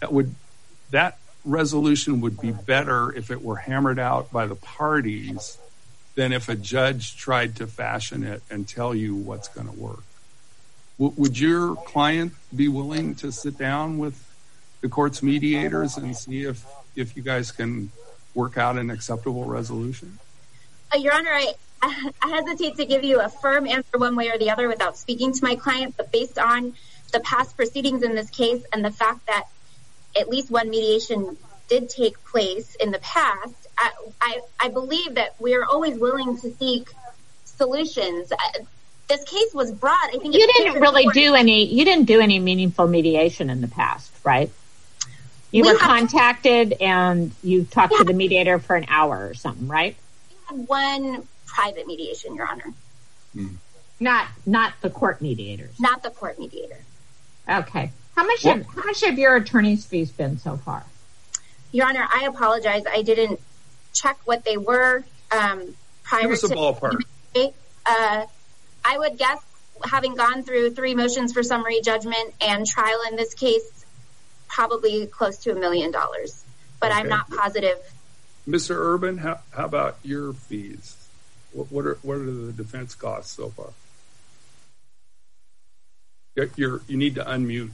that resolution would be better if it were hammered out by the parties than if a judge tried to fashion it and tell you what's going to work. Would your client be willing to sit down with the court's mediators and see if you guys can work out an acceptable resolution? Your Honor, I hesitate to give you a firm answer one way or the other without speaking to my client, but based on the past proceedings in this case and the fact that at least one mediation did take place in the past, I believe that we are always willing to seek solutions. This case was brought. I think you didn't do any meaningful mediation in the past, right? You were contacted and you talked to the mediator for an hour or something, right? We had one private mediation, Your Honor. Not the court mediators. Not the court mediator. Okay. How much have your attorney's fees been so far? Your Honor, I apologize. I didn't check what they were prior to. Give us a ballpark. I would guess, having gone through 3 motions for summary judgment and trial in this case, probably close to $1 million. But okay. I'm not positive. Mr. Urban, how about your fees? What are the defense costs so far? You need to unmute.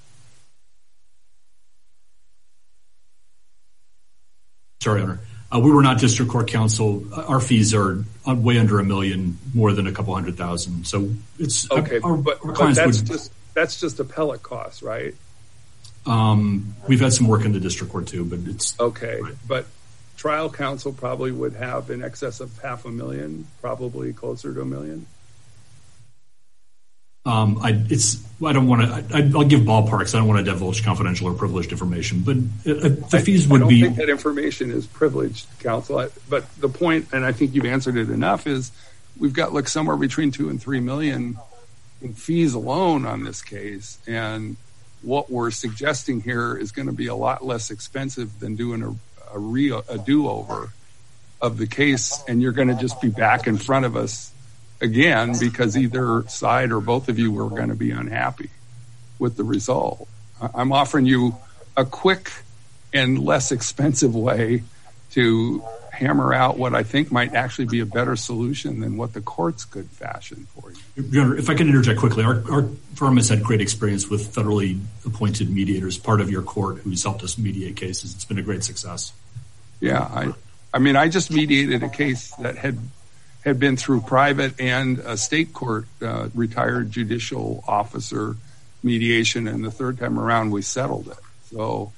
Sorry, Honor. We were not district court counsel. Our fees are way under $1 million, more than a couple $100,000. So it's okay. But that's just appellate costs, right? We've had some work in the district court too, but it's okay. Right. But trial counsel probably would have in excess of $500,000, probably closer to $1 million. I don't want to. I'll give ballparks. I don't want to divulge confidential or privileged information, but the fees would be. I don't think that information is privileged, counsel. But the point, and I think you've answered it enough, is we've got somewhere between $2 and $3 million in fees alone on this case, and what we're suggesting here is going to be a lot less expensive than doing a do-over of the case, and you're going to just be back in front of us again because either side or both of you were going to be unhappy with the result. I'm offering you a quick and less expensive way to hammer out what I think might actually be a better solution than what the courts could fashion for you. Your Honor, if I can interject quickly, our firm has had great experience with federally appointed mediators, part of your court, who's helped us mediate cases. It's been a great success. Yeah, I mean, I just mediated a case that had been through private and a state court retired judicial officer mediation, and the third time around we settled it. So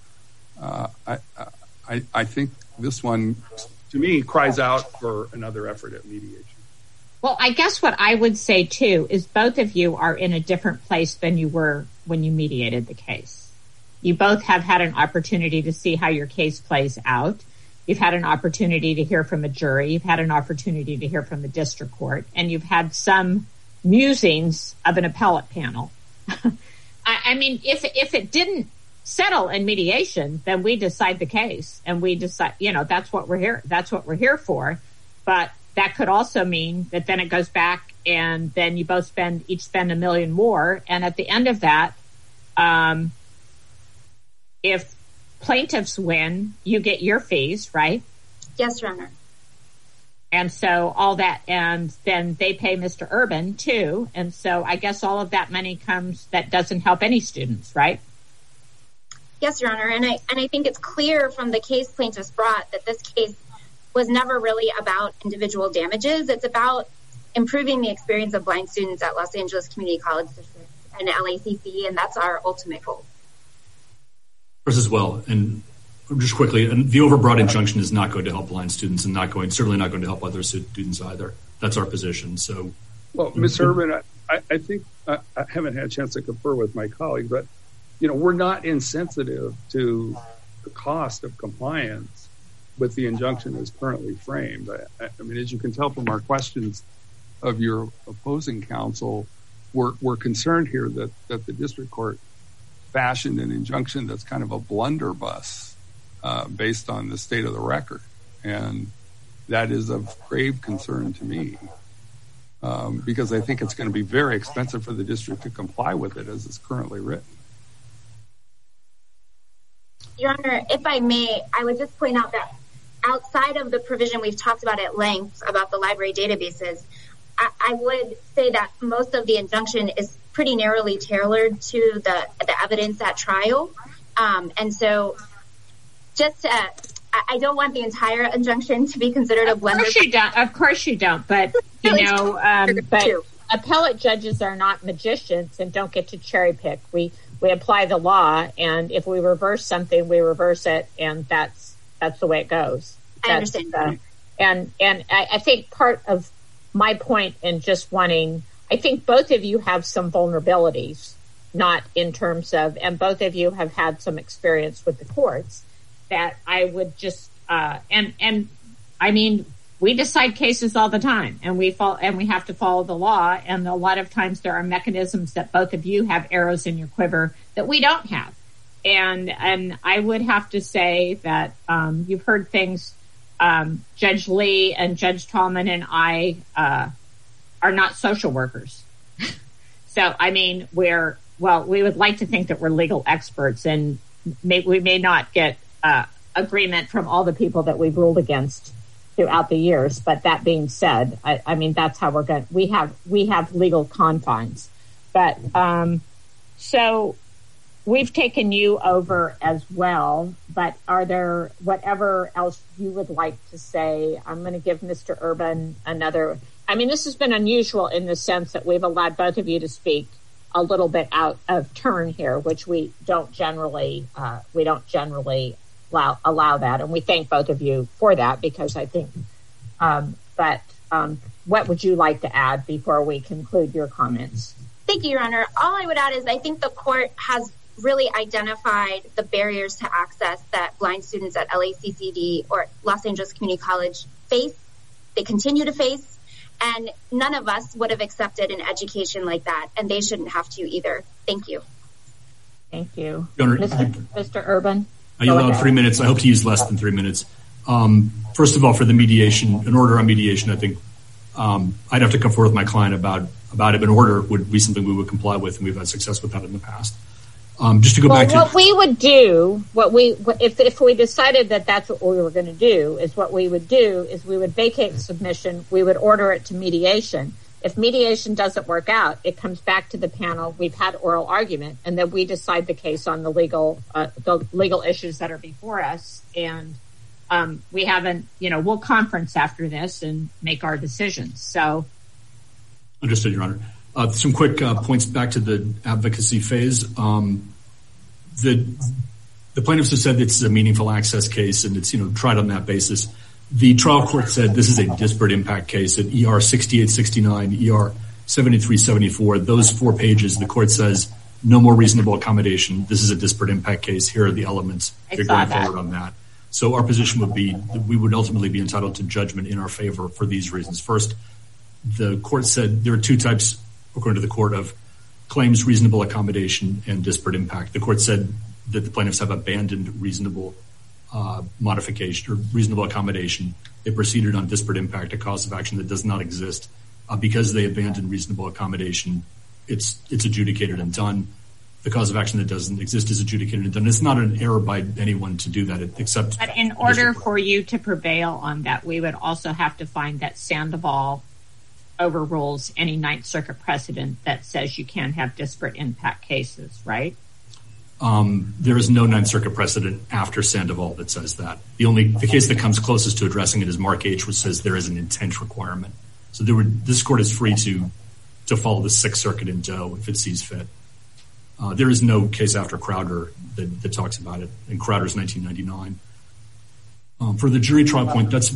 I think this one, to me, cries out for another effort at mediation. Well, I guess what I would say, too, is both of you are in a different place than you were when you mediated the case. You both have had an opportunity to see how your case plays out. You've had an opportunity to hear from a jury. You've had an opportunity to hear from the district court. And you've had some musings of an appellate panel. I mean, if it didn't settle in mediation, then we decide the case. And we decide, that's what we're here. That's what we're here for. But that could also mean that then it goes back and then you both each spend $1 million more. And at the end of that, if plaintiffs win, you get your fees, right? Yes, Your Honor. And so all that, and then they pay Mr. Urban too. And so I guess all of that money that doesn't help any students, right? Yes, Your Honor. And I think it's clear from the case plaintiffs brought that this case was never really about individual damages. It's about improving the experience of blind students at Los Angeles Community College District and LACC, and that's our ultimate goal. As well, and just quickly, and the overbroad injunction is not going to help blind students and certainly not going to help other students either. That's our position. So, well, Ms. Urban, I think I haven't had a chance to confer with my colleague, but we're not insensitive to the cost of compliance with the injunction as currently framed. I mean, as you can tell from our questions of your opposing counsel, we're concerned here that the district court fashioned an injunction that's kind of a blunderbuss based on the state of the record. And that is of grave concern to me because I think it's going to be very expensive for the district to comply with it as it's currently written. Your Honor, if I may, I would just point out that outside of the provision we've talked about at length about the library databases, I would say that most of the injunction is pretty narrowly tailored to the evidence at trial. And so I don't want the entire injunction to be considered a blender. Of course you don't. But, but appellate judges are not magicians and don't get to cherry pick. We apply the law, and if we reverse something, we reverse it, and that's the way it goes. I understand. And I think part of my point in just wanting, I think both of you have some vulnerabilities, not in terms of, and both of you have had some experience with the courts that I would just, and I mean, we decide cases all the time and we have to follow the law. And a lot of times there are mechanisms that both of you have arrows in your quiver that we don't have. And I would have to say that, you've heard things, Judge Lee and Judge Tallman and I, are not social workers. So, I mean, we would like to think that we're legal experts, and we may not get agreement from all the people that we've ruled against throughout the years. But that being said, I mean, that's how we're going. We have legal confines. But so we've taken you over as well. But are there whatever else you would like to say? I'm going to give Mr. Urban another. I mean, this has been unusual in the sense that we've allowed both of you to speak a little bit out of turn here, which we don't generally allow that. And we thank both of you for that, because I think, what would you like to add before we conclude your comments? Thank you, Your Honor. All I would add is I think the court has really identified the barriers to access that blind students at LACCD or Los Angeles Community College face. They continue to face, and none of us would have accepted an education like that, and they shouldn't have to either. Thank you. Thank you. Mr. Urban? You allowed 3 minutes. I hope to use less than 3 minutes. First of all, for the mediation, an order on mediation, I think I'd have to come forward with my client about it. An order would be something we would comply with, and we've had success with that in the past. Just to go back to what we would do, if we decided that that's what we were going to do, is what we would do is we would vacate the submission. We would order it to mediation. If mediation doesn't work out, it comes back to the panel. We've had oral argument, and then we decide the case on the legal issues that are before us. And we haven't, we'll conference after this and make our decisions. So, understood, Your Honor. Some quick points back to the advocacy phase. The plaintiffs have said it's a meaningful access case, and it's tried on that basis. The trial court said this is a disparate impact case at ER 6869, ER 7374. Those 4 pages, the court says no more reasonable accommodation. This is a disparate impact case. Here are the elements. You're going forward on that. So our position would be that we would ultimately be entitled to judgment in our favor for these reasons. First, the court said there are 2 types, according to the court, of claims reasonable accommodation and disparate impact. The court said that the plaintiffs have abandoned reasonable modification or reasonable accommodation. They proceeded on disparate impact, a cause of action that does not exist. Because they abandoned reasonable accommodation, it's adjudicated and done. The cause of action that doesn't exist is adjudicated and done. It's not an error by anyone to do that, except. But in order for you to prevail on that, we would also have to find that Sandoval overrules any Ninth Circuit precedent that says you can't have disparate impact cases, right? There is no Ninth Circuit precedent after Sandoval that says that. The case that comes closest to addressing it is Mark H., which says there is an intent requirement. So this court is free to follow the Sixth Circuit in Doe if it sees fit. There is no case after Crowder that talks about it, and Crowder's 1999. For the jury trial point, that's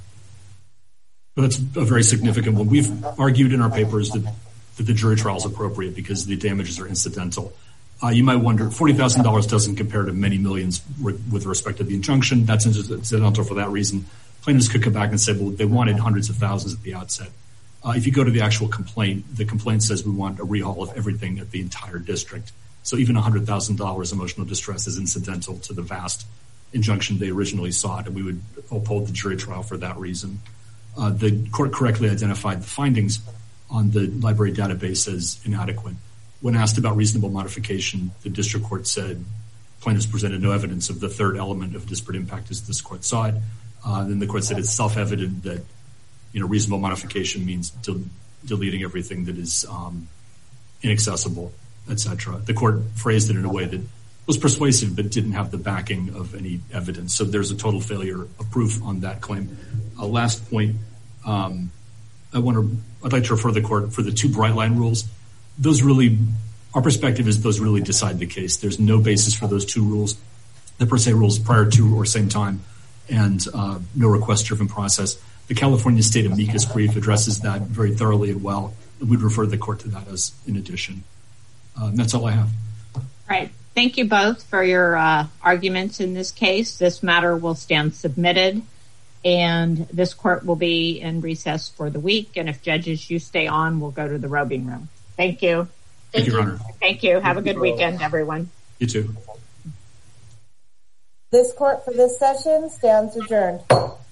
a very significant one. We've argued in our papers that the jury trial is appropriate because the damages are incidental. You might wonder, $40,000 doesn't compare to many millions with respect to the injunction. That's incidental for that reason. Plaintiffs could come back and say, well, they wanted hundreds of thousands at the outset. If you go to the actual complaint, the complaint says we want a rehaul of everything at the entire district. So even $100,000 emotional distress is incidental to the vast injunction they originally sought, and we would uphold the jury trial for that reason. The court correctly identified the findings on the library database as inadequate. When asked about reasonable modification, the district court said plaintiffs presented no evidence of the third element of disparate impact as this court saw it. Then the court said it's self-evident that reasonable modification means deleting everything that is inaccessible, etc. The court phrased it in a way that was persuasive but didn't have the backing of any evidence. So there's a total failure of proof on that claim. Last point, I'd like to refer the court for the 2 bright line rules. Our perspective is those really decide the case. There's no basis for those 2 rules, the per se rules prior to or same time, and no request-driven process. The California State amicus brief addresses that very thoroughly and well, and we'd refer the court to that as in addition. That's all I have. All right. Thank you both for your arguments in this case. This matter will stand submitted, and this court will be in recess for the week. And if judges, you stay on, we'll go to the robing room. Thank you. Thank you, Your Honor. Thank you. Have a good weekend, everyone. You too. This court for this session stands adjourned.